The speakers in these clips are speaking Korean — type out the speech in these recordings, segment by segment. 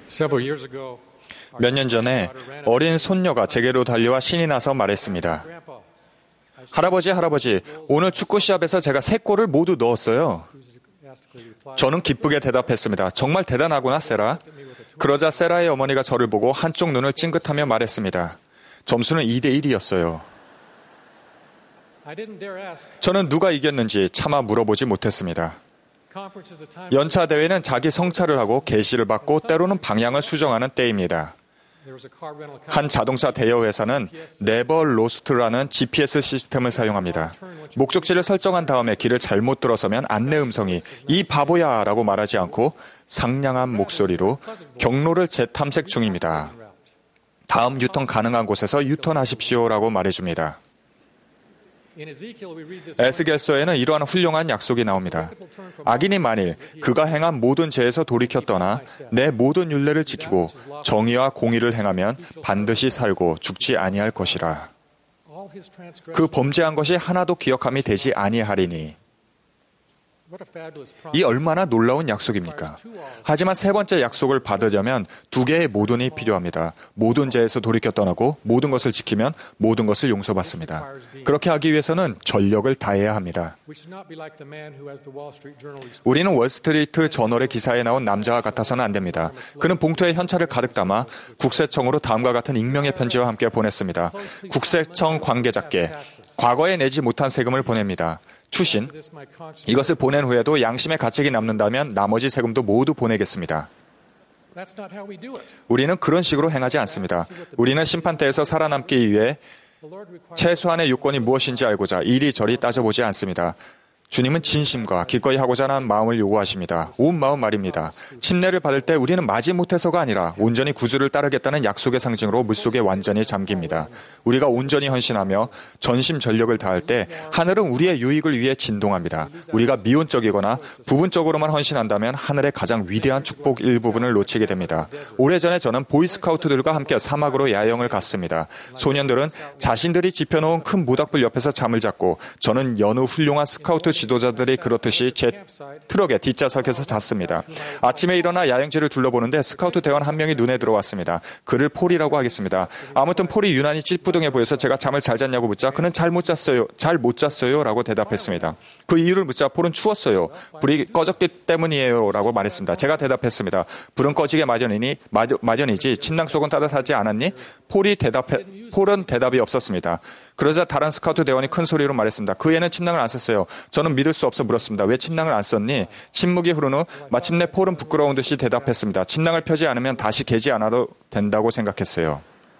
몇 년 전에 어린 손녀가 제게로 달려와 신이 나서 말했습니다. 할아버지, 오늘 축구 시합에서 제가 3골을 모두 넣었어요. 저는 기쁘게 대답했습니다. 정말 대단하구나, 세라. 그러자 세라의 어머니가 저를 보고 한쪽 눈을 찡긋하며 말했습니다. 점수는 2대1이었어요. 저는 누가 이겼는지 차마 물어보지 못했습니다. 연차 대회는 자기 성찰을 하고 계시를 받고 때로는 방향을 수정하는 때입니다. 한 자동차 대여 회사는 네버 로스트라는 GPS 시스템을 사용합니다. 목적지를 설정한 다음에 길을 잘못 들어서면 안내 음성이 이 바보야 라고 말하지 않고 상냥한 목소리로 경로를 재탐색 중입니다. 다음 유턴 가능한 곳에서 유턴하십시오 라고 말해줍니다. 에스겔서에는 이러한 훌륭한 약속이 나옵니다. 악인이 만일 그가 행한 모든 죄에서 돌이켜 떠나 내 모든 율례를 지키고 정의와 공의를 행하면 반드시 살고 죽지 아니할 것이라. 그 범죄한 것이 하나도 기억함이 되지 아니하리니. 이 얼마나 놀라운 약속입니까? 하지만 3번째 약속을 받으려면 2개의 모든이 필요합니다. 모든 죄에서 돌이켜 떠나고 모든 것을 지키면 모든 것을 용서받습니다. 그렇게 하기 위해서는 전력을 다해야 합니다. 우리는 월스트리트 저널의 기사에 나온 남자와 같아서는 안 됩니다. 그는 봉투에 현찰을 가득 담아 국세청으로 다음과 같은 익명의 편지와 함께 보냈습니다. 국세청 관계자께 과거에 내지 못한 세금을 보냅니다. 추신, 이것을 보낸 후에도 양심의 가책이 남는다면 나머지 세금도 모두 보내겠습니다. 우리는 그런 식으로 행하지 않습니다. 우리는 심판대에서 살아남기 위해 최소한의 요건이 무엇인지 알고자 이리저리 따져보지 않습니다. 주님은 진심과 기꺼이 하고자 하는 마음을 요구하십니다. 온 마음 말입니다. 침례를 받을 때 우리는 마지못해서가 아니라 온전히 구주를 따르겠다는 약속의 상징으로 물속에 완전히 잠깁니다. 우리가 온전히 헌신하며 전심전력을 다할 때 하늘은 우리의 유익을 위해 진동합니다. 우리가 미온적이거나 부분적으로만 헌신한다면 하늘의 가장 위대한 축복 일부분을 놓치게 됩니다. 오래전에 저는 보이스카우트들과 함께 사막으로 야영을 갔습니다. 소년들은 자신들이 지펴놓은 큰 모닥불 옆에서 잠을 잤고 저는 여느 훌륭한 스카우트 지도자들이 그렇듯이 제 트럭의 뒷좌석에서 잤습니다. 아침에 일어나 야영지를 둘러보는데 스카우트 대원 한 명이 눈에 들어왔습니다. 그를 폴이라고 하겠습니다. 아무튼 폴이 유난히 찌뿌둥해 보여서 제가 잠을 잘 잤냐고 묻자 그는 잘 못 잤어요 라고 대답했습니다. 그 이유를 묻자 폴은 추웠어요. 불이 꺼졌기 때문이에요 라고 말했습니다. 제가 대답했습니다. 불은 꺼지게 마련이지 침낭 속은 따뜻하지 않았니? 폴은 대답이 없었습니다. 그러자 다른 스카우트 대원이 큰 소리로 말했습니다. 그 애는 침낭을 안 썼어요. 저는 믿을 수 없어 물었습니다. 왜 침낭을 안 썼니? 침묵이 흐른 후 마침내 폴은 부끄러운 듯이 대답했습니다. 침낭을 펴지 않으면 다시 개지 않아도 된다고 생각했어요.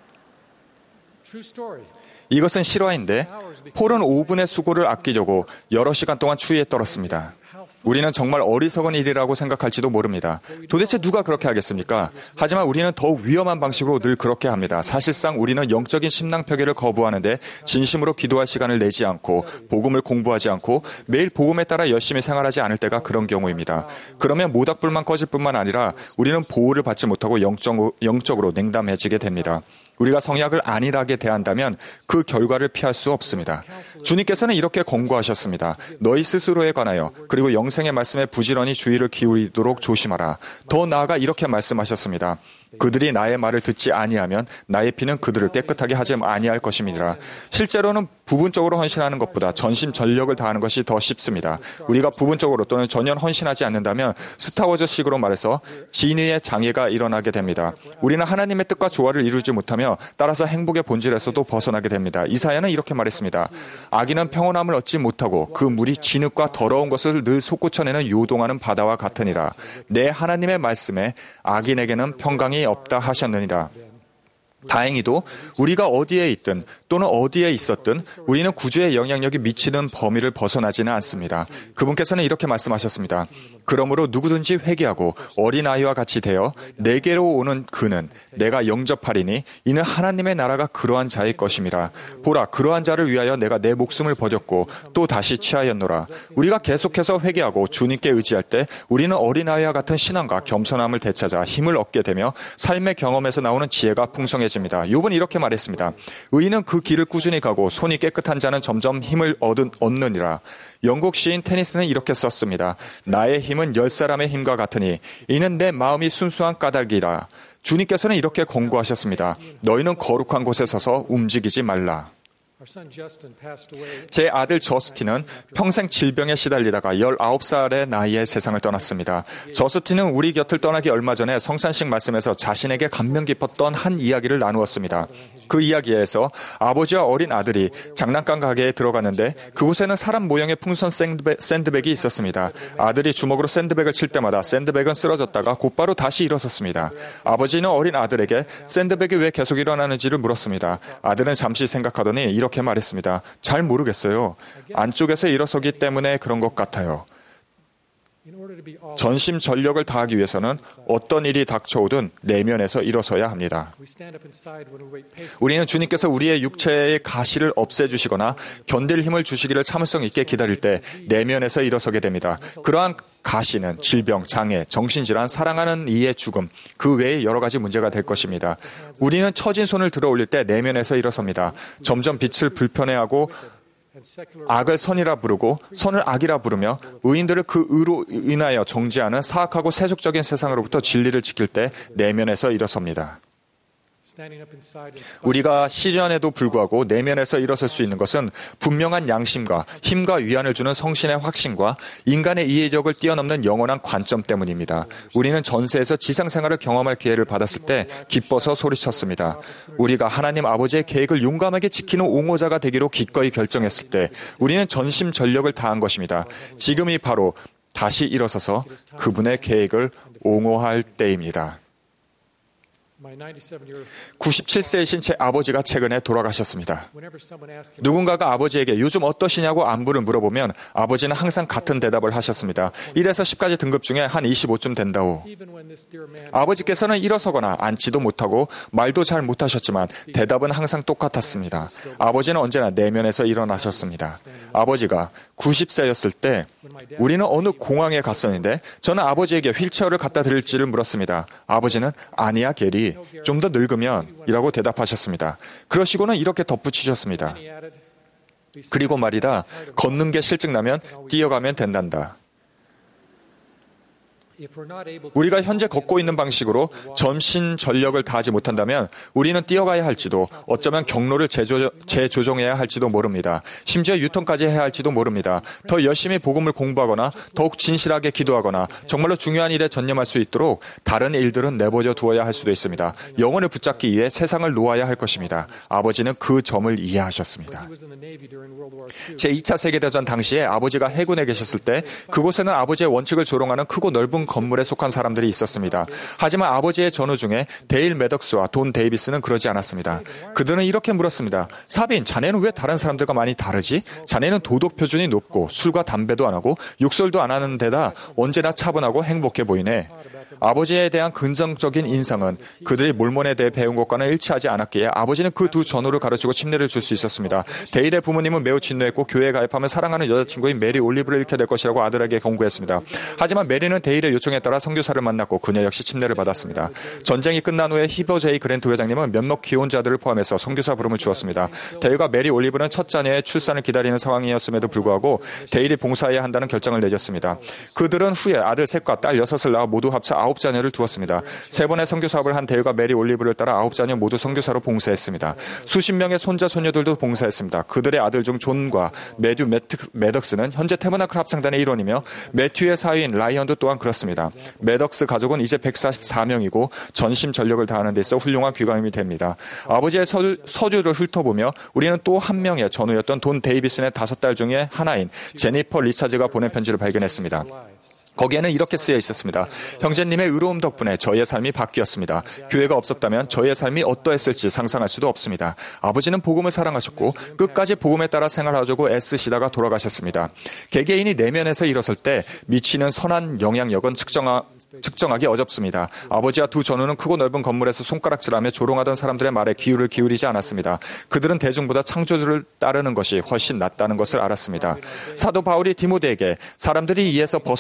이것은 실화인데 폴은 5분의 수고를 아끼려고 여러 시간 동안 추위에 떨었습니다. 우리는 정말 어리석은 일이라고 생각할지도 모릅니다. 도대체 누가 그렇게 하겠습니까? 하지만 우리는 더욱 위험한 방식으로 늘 그렇게 합니다. 사실상 우리는 영적인 심낭표기를 거부하는데 진심으로 기도할 시간을 내지 않고 복음을 공부하지 않고 매일 복음에 따라 열심히 생활하지 않을 때가 그런 경우입니다. 그러면 모닥불만 꺼질 뿐만 아니라 우리는 보호를 받지 못하고 영적으로 냉담해지게 됩니다. 우리가 성약을 안일하게 대한다면 그 결과를 피할 수 없습니다. 주님께서는 이렇게 권고하셨습니다. 너희 스스로에 관하여 그리고 영생의 말씀에 부지런히 주의를 기울이도록 조심하라. 더 나아가 이렇게 말씀하셨습니다. 그들이 나의 말을 듣지 아니하면 나의 피는 그들을 깨끗하게 하지 아니할 것입니다. 실제로는 부분적으로 헌신하는 것보다 전심전력을 다하는 것이 더 쉽습니다. 우리가 부분적으로 또는 전혀 헌신하지 않는다면 스타워즈식으로 말해서 진의의 장애가 일어나게 됩니다. 우리는 하나님의 뜻과 조화를 이루지 못하며 따라서 행복의 본질에서도 벗어나게 됩니다. 이사야는 이렇게 말했습니다. 악인은 평온함을 얻지 못하고 그 물이 진흙과 더러운 것을 늘 솟구쳐내는 요동하는 바다와 같으니라. 내 하나님의 말씀에 악인에게는 평강이 없다 하셨느니라. 다행히도 우리가 어디에 있든 또는 어디에 있었든 우리는 구주의 영향력이 미치는 범위를 벗어나지는 않습니다. 그분께서는 이렇게 말씀하셨습니다. 그러므로 누구든지 회개하고 어린아이와 같이 되어 내게로 오는 그는 내가 영접하리니 이는 하나님의 나라가 그러한 자의 것임이라. 보라, 그러한 자를 위하여 내가 내 목숨을 버렸고 또 다시 취하였노라. 우리가 계속해서 회개하고 주님께 의지할 때 우리는 어린아이와 같은 신앙과 겸손함을 되찾아 힘을 얻게 되며 삶의 경험에서 나오는 지혜가 풍성해지게 이어집니다. 욥은 이렇게 말했습니다. 의인은 그 길을 꾸준히 가고 손이 깨끗한 자는 점점 힘을 얻느니라. 영국 시인 테니스는 이렇게 썼습니다. 나의 힘은 10사람의 힘과 같으니 이는 내 마음이 순수한 까닭이라. 주님께서는 이렇게 권고하셨습니다. 너희는 거룩한 곳에 서서 움직이지 말라. 제 아들 저스틴은 평생 질병에 시달리다가 19살의 나이에 세상을 떠났습니다. 저스틴은 우리 곁을 떠나기 얼마 전에 성찬식 말씀에서 자신에게 감명 깊었던 한 이야기를 나누었습니다. 그 이야기에서 아버지와 어린 아들이 장난감 가게에 들어갔는데 그곳에는 사람 모양의 풍선 샌드백이 있었습니다. 아들이 주먹으로 샌드백을 칠 때마다 샌드백은 쓰러졌다가 곧바로 다시 일어섰습니다. 아버지는 어린 아들에게 샌드백이 왜 계속 일어나는지를 물었습니다. 아들은 잠시 생각하더니 이렇게 말했습니다. 잘 모르겠어요. 안쪽에서 일어서기 때문에 그런 것 같아요. 전심 전력을 다하기 위해서는 어떤 일이 닥쳐오든 내면에서 일어서야 합니다. 우리는 주님께서 우리의 육체의 가시를 없애주시거나 견딜 힘을 주시기를 참을성 있게 기다릴 때 내면에서 일어서게 됩니다. 그러한 가시는 질병, 장애, 정신질환, 사랑하는 이의 죽음, 그 외에 여러 가지 문제가 될 것입니다. 우리는 처진 손을 들어 올릴 때 내면에서 일어섭니다. 점점 빛을 불편해하고 악을 선이라 부르고 선을 악이라 부르며 의인들을 그 의로 인하여 정죄하는 사악하고 세속적인 세상으로부터 진리를 지킬 때 내면에서 일어섭니다. 우리가 시전에도 불구하고 내면에서 일어설 수 있는 것은 분명한 양심과 힘과 위안을 주는 성신의 확신과 인간의 이해력을 뛰어넘는 영원한 관점 때문입니다. 우리는 전세에서 지상생활을 경험할 기회를 받았을 때 기뻐서 소리쳤습니다. 우리가 하나님 아버지의 계획을 용감하게 지키는 옹호자가 되기로 기꺼이 결정했을 때 우리는 전심전력을 다한 것입니다. 지금이 바로 다시 일어서서 그분의 계획을 옹호할 때입니다. 97세이신 제 아버지가 최근에 돌아가셨습니다. 누군가가 아버지에게 요즘 어떠시냐고 안부를 물어보면 아버지는 항상 같은 대답을 하셨습니다. 1에서 10까지 등급 중에 한 25쯤 된다오. 아버지께서는 일어서거나 앉지도 못하고 말도 잘 못하셨지만 대답은 항상 똑같았습니다. 아버지는 언제나 내면에서 일어나셨습니다. 아버지가 90세였을 때 우리는 어느 공항에 갔었는데 저는 아버지에게 휠체어를 갖다 드릴지를 물었습니다. 아버지는 아니야 게리. 좀 더 늙으면 이라고 대답하셨습니다. 그러시고는 이렇게 덧붙이셨습니다. 그리고 말이다. 걷는 게 실증나면 뛰어가면 된단다. 우리가 현재 걷고 있는 방식으로 전신 전력을 다하지 못한다면 우리는 뛰어가야 할지도 어쩌면 경로를 재조정해야 할지도 모릅니다. 심지어 유턴까지 해야 할지도 모릅니다. 더 열심히 복음을 공부하거나 더욱 진실하게 기도하거나 정말로 중요한 일에 전념할 수 있도록 다른 일들은 내버려 두어야 할 수도 있습니다. 영혼을 붙잡기 위해 세상을 놓아야 할 것입니다. 아버지는 그 점을 이해하셨습니다. 제2차 세계대전 당시에 아버지가 해군에 계셨을 때 그곳에는 아버지의 원칙을 조롱하는 크고 넓은 건물에 속한 사람들이 있었습니다. 하지만 아버지의 전우 중에 데일 매덕스와 돈 데이비스는 그러지 않았습니다. 그들은 이렇게 물었습니다. 사빈, 자네는 왜 다른 사람들과 많이 다르지? 자네는 도덕 표준이 높고 술과 담배도 안 하고 욕설도 안 하는 데다 언제나 차분하고 행복해 보이네. 아버지에 대한 긍정적인 인상은 그들이 몰몬에 대해 배운 것과는 일치하지 않았기에 아버지는 그 두 전우를 가르치고 침례를 줄 수 있었습니다. 데일의 부모님은 매우 진노했고 교회에 가입하면 사랑하는 여자친구인 메리 올리브를 잃게 될 것이라고 아들에게 경고했습니다. 하지만 메리는 데일의 요청에 따라 선교사를 만났고 그녀 역시 침례를 받았습니다. 전쟁이 끝난 후에 히버 제이 그랜트 회장님은 몇몇 기혼자들을 포함해서 선교사 부름을 주었습니다. 데일과 메리 올리브는 첫 자녀의 출산을 기다리는 상황이었음에도 불구하고 데일이 봉사해야 한다는 결정을 내렸습니다. 그들은 후에 아들 셋과 딸 6을 낳아 모두 합쳐 9자녀를 두었습니다. 3번의 선교 사업을 한 데일과 메리 올리브를 따라 9자녀 모두 선교사로 봉사했습니다. 수십 명의 손자 손녀들도 봉사했습니다. 그들의 아들 중 존과 매튜 매덕스는 현재 테버나클 합창단의 일원이며 매튜의 사위인 라이언도 또한 그렇습니다. 매덕스 가족은 이제 144명이고 전심 전력을 다하는 데 있어 훌륭한 귀감이 됩니다. 아버지의 서류를 훑어보며 우리는 또 한 명의 전우였던 돈 데이비슨의 5딸 중에 하나인 제니퍼 리차즈가 보낸 편지를 발견했습니다. 거기에는 이렇게 쓰여 있었습니다. 형제님의 의로움 덕분에 저의 삶이 바뀌었습니다. 교회가 없었다면 저의 삶이 어떠했을지 상상할 수도 없습니다. 아버지는 복음을 사랑하셨고 끝까지 복음에 따라 생활하려고 애쓰시다가 돌아가셨습니다. 개개인이 내면에서 일어설 때 미치는 선한 영향력은 측정하기 어렵습니다. 아버지와 두 전우는 크고 넓은 건물에서 손가락질하며 조롱하던 사람들의 말에 귀를 기울이지 않았습니다. 그들은 대중보다 창조주를 따르는 것이 훨씬 낫다는 것을 알았습니다. 사도 바울이 디모데에게 사람들이 이에서 벗어나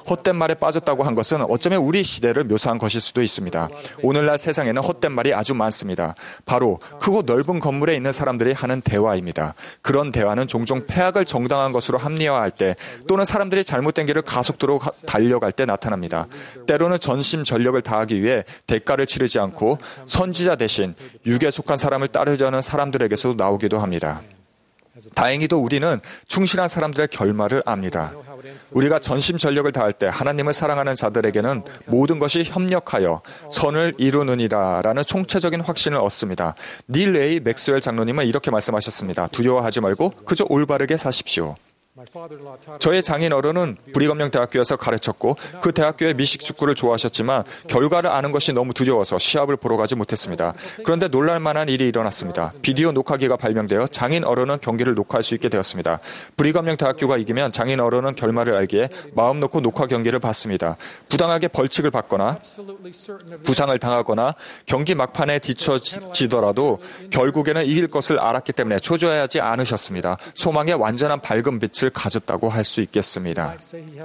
헛된 말에 빠졌다고 한 것은 어쩌면 우리 시대를 묘사한 것일 수도 있습니다. 오늘날 세상에는 헛된 말이 아주 많습니다. 바로 크고 넓은 건물에 있는 사람들이 하는 대화입니다. 그런 대화는 종종 폐악을 정당한 것으로 합리화할 때 또는 사람들이 잘못된 길을 가속도로 달려갈 때 나타납니다. 때로는 전심전력을 다하기 위해 대가를 치르지 않고 선지자 대신 육에 속한 사람을 따르려는 사람들에게서도 나오기도 합니다. 다행히도 우리는 충실한 사람들의 결말을 압니다. 우리가 전심전력을 다할 때 하나님을 사랑하는 자들에게는 모든 것이 협력하여 선을 이루느니라 라는 총체적인 확신을 얻습니다. 닐 A. 맥스웰 장로님은 이렇게 말씀하셨습니다. 두려워하지 말고 그저 올바르게 사십시오. 저의 장인 어른은 브리검령 대학교에서 가르쳤고 그 대학교의 미식축구를 좋아하셨지만 결과를 아는 것이 너무 두려워서 시합을 보러 가지 못했습니다. 그런데 놀랄만한 일이 일어났습니다. 비디오 녹화기가 발명되어 장인 어른은 경기를 녹화할 수 있게 되었습니다. 브리검령 대학교가 이기면 장인 어른은 결말을 알기에 마음 놓고 녹화 경기를 봤습니다. 부당하게 벌칙을 받거나 부상을 당하거나 경기 막판에 뒤처지더라도 결국에는 이길 것을 알았기 때문에 초조해하지 않으셨습니다. 소망의 완전한 밝은 빛을 가졌다고 할 수 있겠습니다.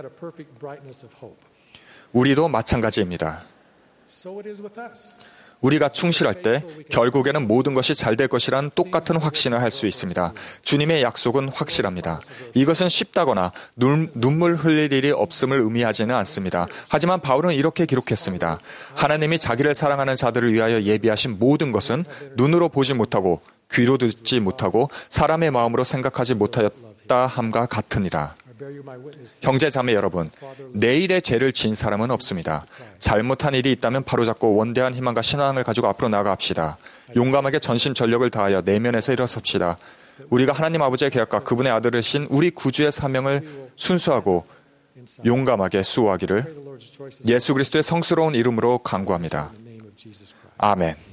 우리도 마찬가지입니다. 우리가 충실할 때 결국에는 모든 것이 잘 될 것이란 똑같은 확신을 할 수 있습니다. 주님의 약속은 확실합니다. 이것은 쉽다거나 눈물 흘릴 일이 없음을 의미하지는 않습니다. 하지만 바울은 이렇게 기록했습니다. 하나님이 자기를 사랑하는 자들을 위하여 예비하신 모든 것은 눈으로 보지 못하고 귀로 듣지 못하고 사람의 마음으로 생각하지 못하였다 함과 같으니라. 형제 자매 여러분, 내일의 죄를 지은 사람은 없습니다. 잘못한 일이 있다면 바로잡고 원대한 희망과 신앙을 가지고 앞으로 나아갑시다. 용감하게 전심전력을 다하여 내면에서 일어섭시다. 우리가 하나님 아버지의 계약과 그분의 아들이신 우리 구주의 사명을 순수하고 용감하게 수호하기를 예수 그리스도의 성스러운 이름으로 간구합니다. 아멘.